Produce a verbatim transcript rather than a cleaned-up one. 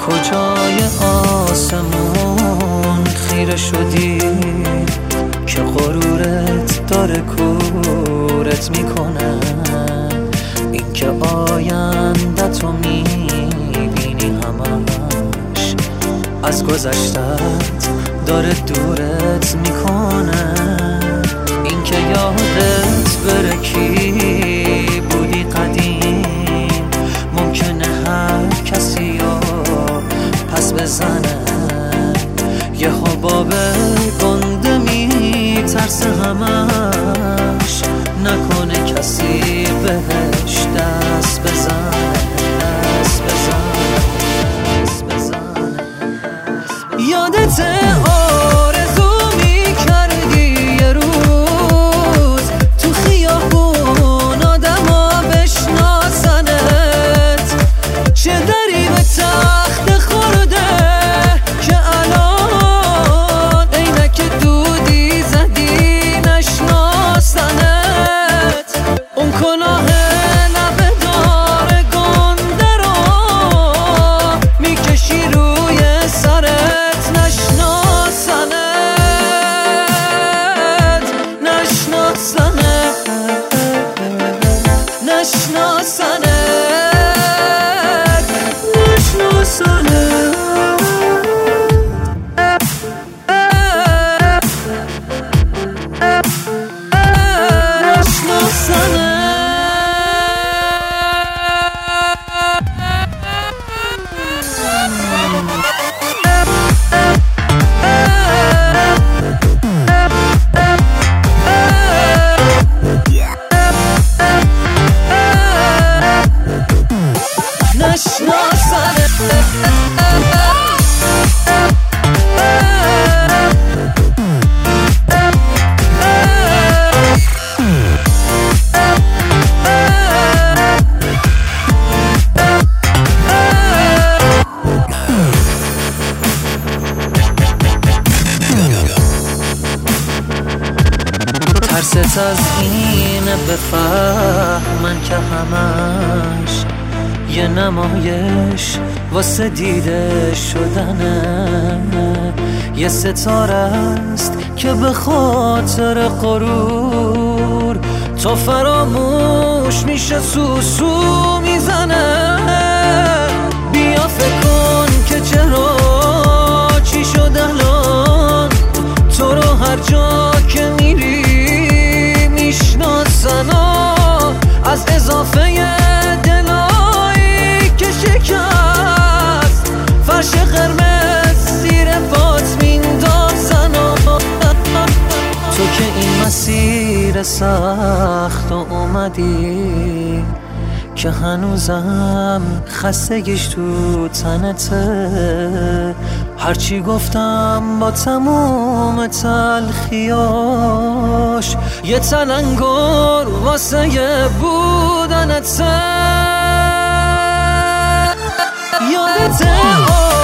کجای آسمون خیره شدی که غرورت داره کورت میکنه؟ این که آینده تو میبینی همش از گذشتت داره دورت میکنه. این که یادت بره کی بودی قدیم ممکنه هر کسی رو پس بزنه. یه حباب گنده میترسه همش نکنه کسی بهش دست بزنه دست بزنه دست بزنه. یادت آرزو میکردی یه روز تو خیابون آدما بشناسنت؟ چه دری به تخت خورده که الان عینک دودی زدی نشناسنت؟ اون کلاه لبه دار گنده رو میکشی روی سرت نشناسنت نشناسنت نشناسنت ترست از این بفهمن که همش یه نمایش واسه دیده شدنه. یه ستاره است که به خاطر غرور تو فراموش میشه سوسو میزنه. بیا فکر کن که چرا چی شد الان تو رو هر جا که میری میشناسن از اضافه دلایی که شکست فرش قرمز زیر پات میندازن. تو که این مسیر سخت و اومدی که هنوزم خستگیش تو تنته. هرچی گفتم با تموم تلخیاش یه تلنگر واسه یه بودنته. یادت